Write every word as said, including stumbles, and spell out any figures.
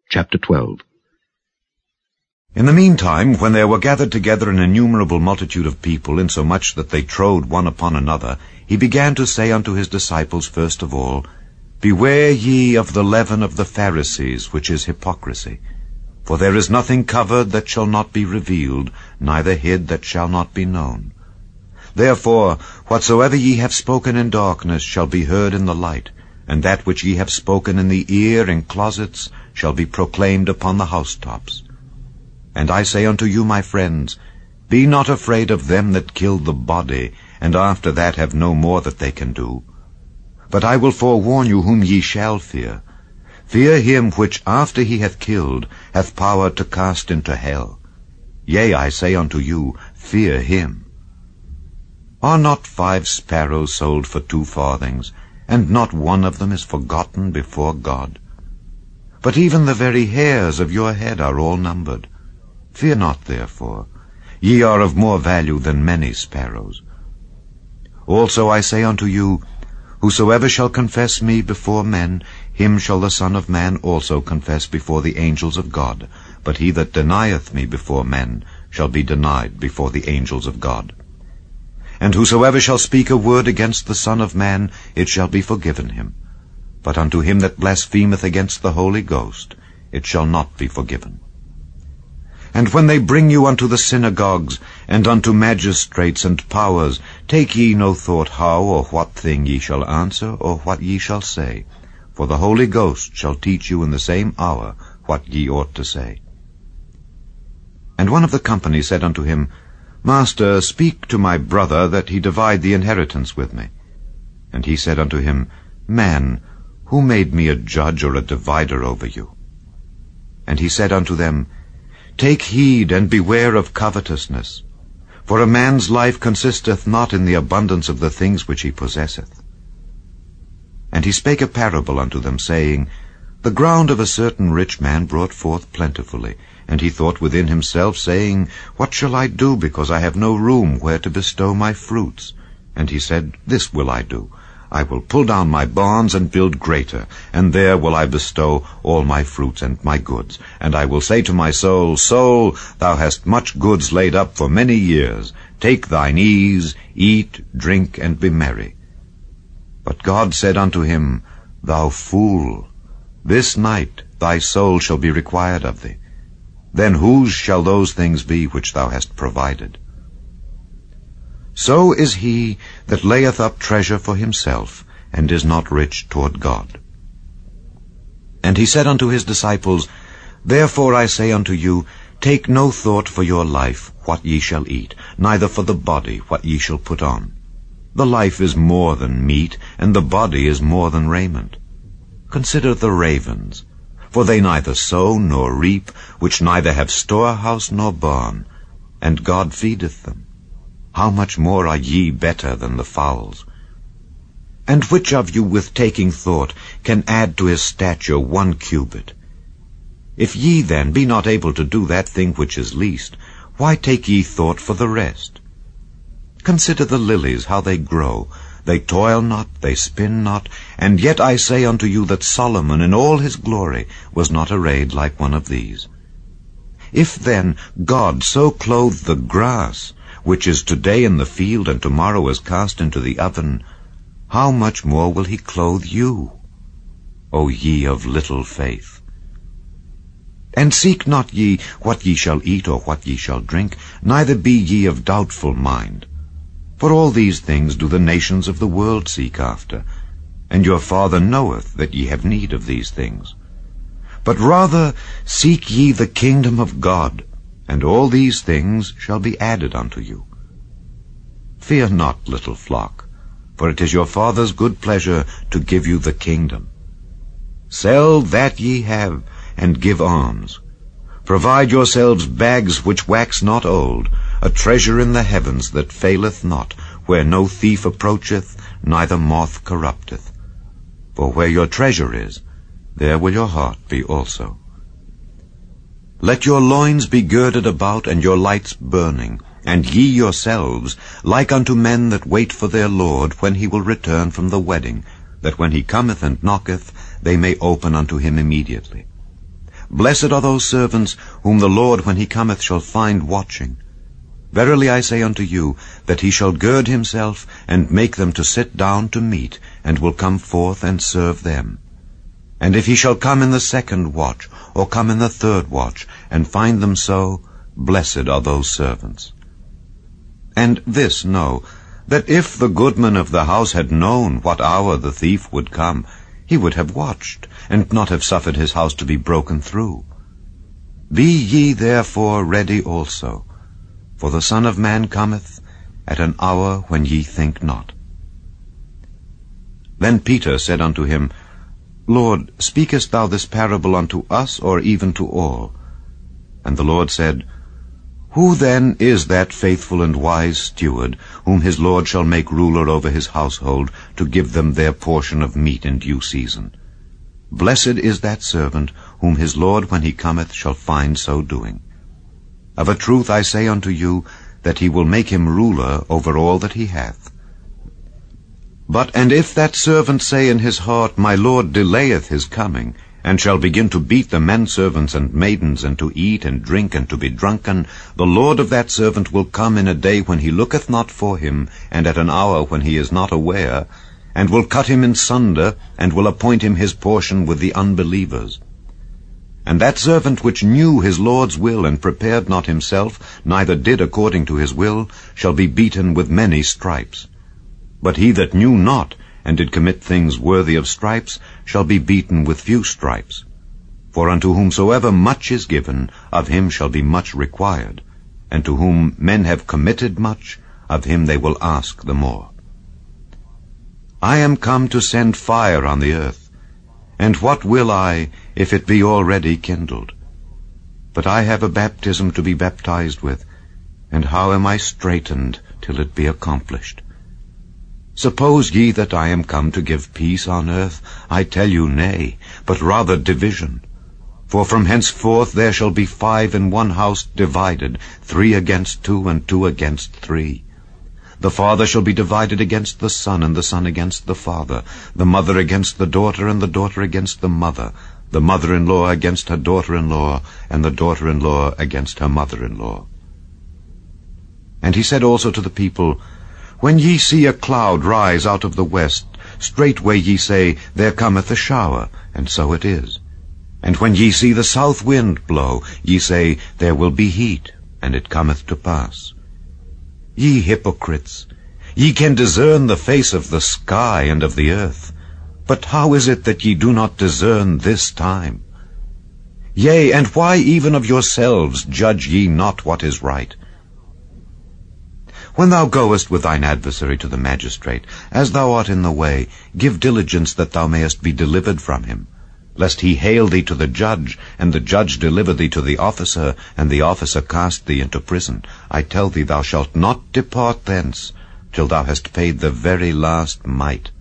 Chapter twelve. In the meantime, when there were gathered together an innumerable multitude of people, insomuch that they trode one upon another, he began to say unto his disciples first of all, Beware ye of the leaven of the Pharisees, which is hypocrisy. For there is nothing covered that shall not be revealed, neither hid that shall not be known. Therefore, whatsoever ye have spoken in darkness shall be heard in the light, and that which ye have spoken in the ear in closets shall be proclaimed upon the housetops. And I say unto you, my friends, be not afraid of them that kill the body, and after that have no more that they can do. But I will forewarn you whom ye shall fear. Fear him which after he hath killed hath power to cast into hell. Yea, I say unto you, fear him. Are not five sparrows sold for two farthings, and not one of them is forgotten before God? But even the very hairs of your head are all numbered. Fear not, therefore. Ye are of more value than many sparrows. Also I say unto you, Whosoever shall confess me before men, him shall the Son of Man also confess before the angels of God. But he that denieth me before men shall be denied before the angels of God. And whosoever shall speak a word against the Son of Man, it shall be forgiven him. But unto him that blasphemeth against the Holy Ghost, it shall not be forgiven. And when they bring you unto the synagogues, and unto magistrates and powers, take ye no thought how or what thing ye shall answer, or what ye shall say. For the Holy Ghost shall teach you in the same hour what ye ought to say. And one of the company said unto him, Master, speak to my brother, that he divide the inheritance with me. And he said unto him, Man, who made me a judge or a divider over you? And he said unto them, Take heed and beware of covetousness, for a man's life consisteth not in the abundance of the things which he possesseth. And he spake a parable unto them, saying, The ground of a certain rich man brought forth plentifully, and he thought within himself, saying, What shall I do, because I have no room where to bestow my fruits? And he said, This will I do. I will pull down my barns and build greater, and there will I bestow all my fruits and my goods. And I will say to my soul, Soul, thou hast much goods laid up for many years. Take thine ease, eat, drink, and be merry. But God said unto him, Thou fool, this night thy soul shall be required of thee. Then whose shall those things be which thou hast provided? So is he that layeth up treasure for himself, and is not rich toward God. And he said unto his disciples, Therefore I say unto you, take no thought for your life, what ye shall eat, neither for the body, what ye shall put on. The life is more than meat, and the body is more than raiment. Consider the ravens, for they neither sow nor reap, which neither have storehouse nor barn, and God feedeth them. How much more are ye better than the fowls? And which of you with taking thought can add to his stature one cubit? If ye then be not able to do that thing which is least, why take ye thought for the rest? Consider the lilies, how they grow. They toil not, they spin not, and yet I say unto you that Solomon in all his glory was not arrayed like one of these. If then God so clothe the grass, which is today in the field and tomorrow is cast into the oven, how much more will he clothe you, O ye of little faith? And seek not ye what ye shall eat or what ye shall drink, neither be ye of doubtful mind. For all these things do the nations of the world seek after, and your Father knoweth that ye have need of these things. But rather seek ye the kingdom of God, and all these things shall be added unto you. Fear not, little flock, for it is your Father's good pleasure to give you the kingdom. Sell that ye have, and give alms. Provide yourselves bags which wax not old, a treasure in the heavens that faileth not, where no thief approacheth, neither moth corrupteth. For where your treasure is, there will your heart be also. Let your loins be girded about, and your lights burning, and ye yourselves like unto men that wait for their Lord, when he will return from the wedding, that when he cometh and knocketh, they may open unto him immediately. Blessed are those servants whom the Lord when he cometh shall find watching. Verily I say unto you, that he shall gird himself, and make them to sit down to meat, and will come forth and serve them. And if he shall come in the second watch, or come in the third watch, and find them so, blessed are those servants. And this know, that if the goodman of the house had known what hour the thief would come, he would have watched, and not have suffered his house to be broken through. Be ye therefore ready also, for the Son of Man cometh at an hour when ye think not. Then Peter said unto him, Lord, speakest thou this parable unto us, or even to all? And the Lord said, Who then is that faithful and wise steward, whom his Lord shall make ruler over his household, to give them their portion of meat in due season? Blessed is that servant, whom his Lord when he cometh shall find so doing. Of a truth I say unto you, that he will make him ruler over all that he hath. But and if that servant say in his heart, My Lord delayeth his coming, and shall begin to beat the menservants and maidens, and to eat and drink, and to be drunken, the Lord of that servant will come in a day when he looketh not for him, and at an hour when he is not aware, and will cut him in sunder, and will appoint him his portion with the unbelievers. And that servant which knew his Lord's will, and prepared not himself, neither did according to his will, shall be beaten with many stripes. But he that knew not, and did commit things worthy of stripes, shall be beaten with few stripes. For unto whomsoever much is given, of him shall be much required, and to whom men have committed much, of him they will ask the more. I am come to send fire on the earth, and what will I, if it be already kindled? But I have a baptism to be baptized with, and how am I straitened till it be accomplished? Suppose ye that I am come to give peace on earth? I tell you, nay, but rather division. For from henceforth there shall be five in one house divided, three against two, and two against three. The father shall be divided against the son, and the son against the father, the mother against the daughter, and the daughter against the mother, the mother-in-law against her daughter-in-law, and the daughter-in-law against her mother-in-law. And he said also to the people, When ye see a cloud rise out of the west, straightway ye say, There cometh a shower, and so it is. And when ye see the south wind blow, ye say, There will be heat, and it cometh to pass. Ye hypocrites, ye can discern the face of the sky and of the earth, but how is it that ye do not discern this time? Yea, and why even of yourselves judge ye not what is right? When thou goest with thine adversary to the magistrate, as thou art in the way, give diligence that thou mayest be delivered from him, lest he hale thee to the judge, and the judge deliver thee to the officer, and the officer cast thee into prison. I tell thee, thou shalt not depart thence, till thou hast paid the very last mite.